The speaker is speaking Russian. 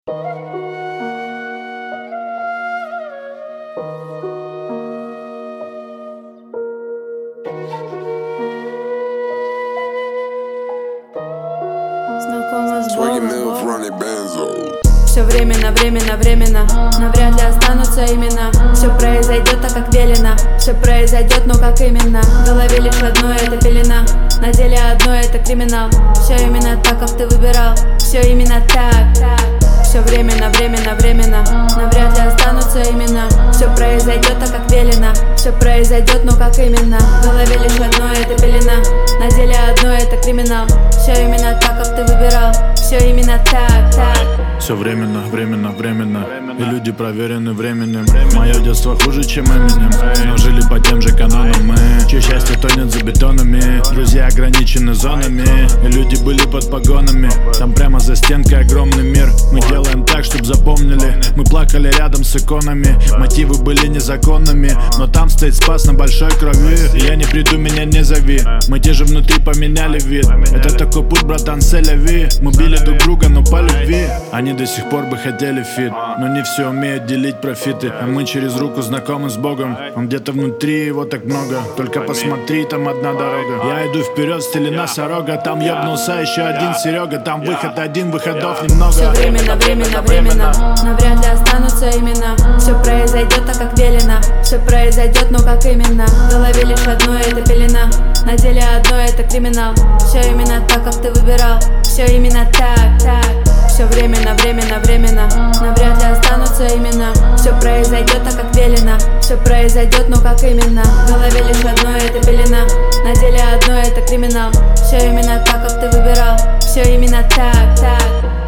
Знакома с Богом. Все временно, временно, временно. Навряд ли останутся имена. Все произойдет так, как велено. Все произойдет, но как именно? В голове лишь одно, это пелена. На деле одно, это криминал. Все именно так, как ты выбирал. Все именно так. Все временно, временно, временно. Навряд ли останутся имена. Все произойдет так, как велено. Все произойдет, но как именно? В голове лишь одно, это пелена. На деле одно, это криминал. Все именно так, как ты выбирал. Все именно так. Все временно, временно, временно. И люди проверены временем. Мое детство хуже, чем Эминем, но жили по тем же канонам мы. Чье счастье тонет за бетонами. Друзья ограничены зонами. И люди были под погонами. Там прямо за стенкой огромный мир. Мы делаем так, чтоб запомнили. Мы плакали рядом с иконами. Мотивы были незаконными, но там стоит спас на большой крови. И я не приду, меня не зови. Мы те же внутри поменяли вид. Это такой путь, братан, селяви. Мы били друг друга, но по любви. Они до сих пор бы хотели фит, но не все умеют делить профиты. А мы через руку знакомы с Богом. Он где-то внутри, его так много. Только посмотри, там одна дорога. Я иду вперед в стиле носорога. Там ебнулся еще один Серега. Там выход один, выходов немного. Все временно, временно, временно. Навряд ли останутся имена. Все произойдет так, как велено. Все произойдет, но как именно? В голове лишь одно, это пелена. На деле одно, это криминал. Все именно так, как ты выбирал. Все именно так. Все временно, временно, временно. Навряд ли останутся имена. Все произойдет так, как велено. Все произойдет, но как именно? В голове лишь одно, это пелена. На деле одно, это криминал. Все именно так, как ты выбирал. Все именно так.